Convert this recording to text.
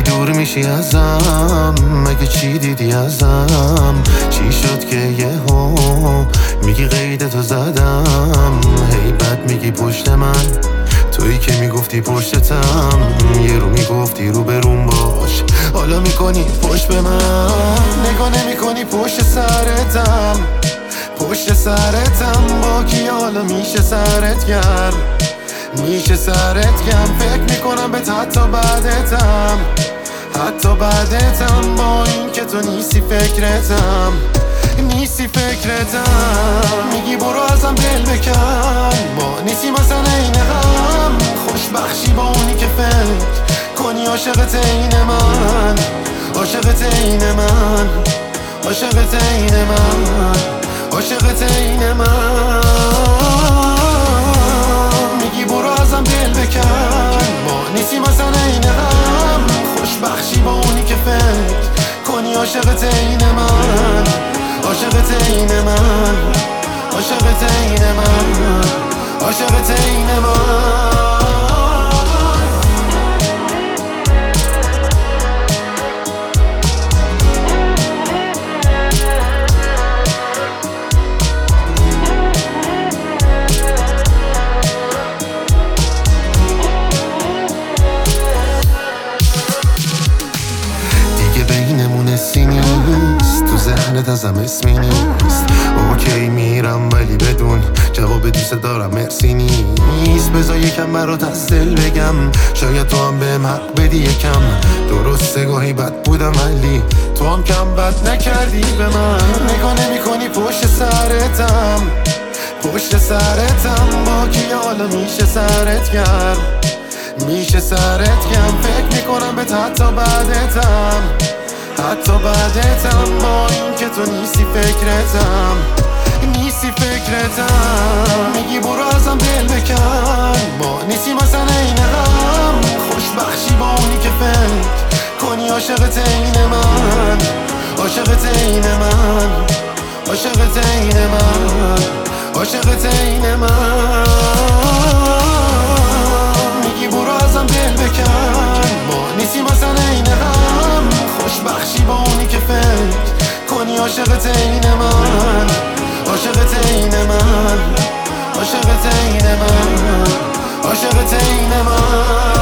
دور میشی ازم، مگه چی دیدی ازم؟ چی شد که یهو میگی قیدتو زدم؟ هی بد میگی پشت من، تویی که میگفتی پشتتم. یه رو میگفتی رو بروم باش، حالا میکنی پشت به من. نگاه نمیکنی پشت سرتم، پشت سرتم با کی حالا میشه سرت گرم، میشه سرت گرم. فکر میکنم به حتی بعدتم، حتی بعدتم، با این که تو نیستی فکرتم، نیستی فکرتم. میگی برو ازم دل بکن، با نیستی مثلا این غم. خوشبخشی با اونی که فکر کنی عاشقت این من، عاشقت این من، عاشقت این من، عاشقت این من. میگی برو ازم دل بکن، با نیستی مثلا این غم. خوشبخشی با اونی که فکر کنی عاشقت این من، عاشقت این من، عاشقت این من، عاشقت این من. بینمون حسی نیست، تو ذهنت ازم اسمی نیست. اوکی میرم ولی بدون جواب دوست دارم مرسی نیست. بذار یکم برات از دل بگم، شاید تو هم بهم حق بدی یکم. درسته گاهی بد بودم ولی تو هم کم بد نکردی به من. نگاه نمی کنی پشت سرتم، پشت سرتم، با کی حالا میشه سرت گرم، میشه سرت گرم. فکر میکنم به حتی بعدتم، حتی بعدتم، با این که تو نیستی فکرتم، نیستی فکرتم. میگی برو ازم دل بکن، با نیستی مثلا این غم. خوشبخشی با اونی که فکر کنی عاشقت این من، عاشقت این من، عاشقت این من، عاشقت این من. میگی برو ازم دل بکن، با نیستی مثلا این غم. خوشبخشی با اونی که فکر کنی عاشقت این من، عاشقت این من، عاشقت این من، عاشقت این من.